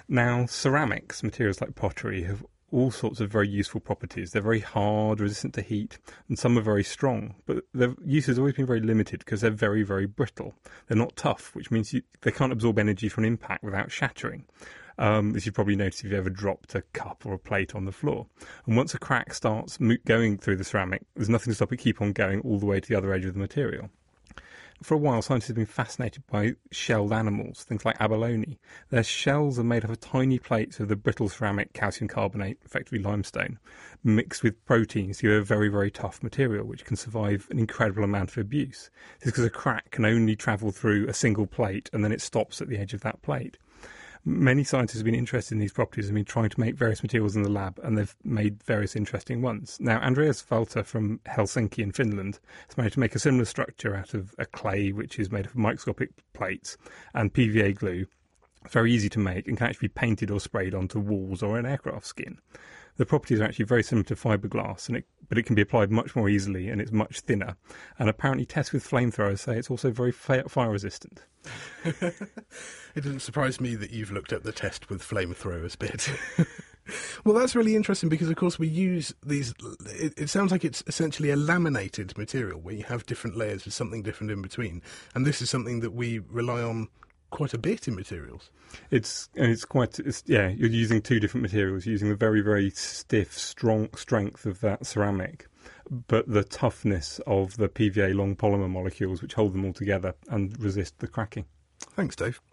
Now, ceramics, materials like pottery, have all sorts of very useful properties. They're very hard, resistant to heat, and some are very strong. But their use has always been very limited because they're very, very brittle. They're not tough, which means they can't absorb energy from impact without shattering. As you've probably noticed if you've ever dropped a cup or a plate on the floor. And once a crack starts going through the ceramic, there's nothing to stop it keep on going all the way to the other edge of the material. For a while, scientists have been fascinated by shelled animals, things like abalone. Their shells are made up of tiny plates of the brittle ceramic calcium carbonate, effectively limestone, mixed with proteins to give a very, very tough material, which can survive an incredible amount of abuse. This is because a crack can only travel through a single plate, and then it stops at the edge of that plate. Many scientists have been interested in these properties and been trying to make various materials in the lab, and they've made various interesting ones. Now, Andreas Valter from Helsinki in Finland has managed to make a similar structure out of a clay which is made of microscopic plates and PVA glue. It's very easy to make and can actually be painted or sprayed onto walls or an aircraft skin. The properties are actually very similar to fiberglass, but it can be applied much more easily and it's much thinner. And apparently tests with flamethrowers say it's also very fire resistant. It doesn't surprise me that you've looked at the test with flamethrowers bit. Well, that's really interesting because, of course, we use these... It sounds like it's essentially a laminated material where you have different layers with something different in between. And this is something that we rely on quite a bit in materials. You're using two different materials, using the very, very stiff, strong strength of that ceramic, but the toughness of the PVA long polymer molecules which hold them all together and resist the cracking. Thanks, Dave.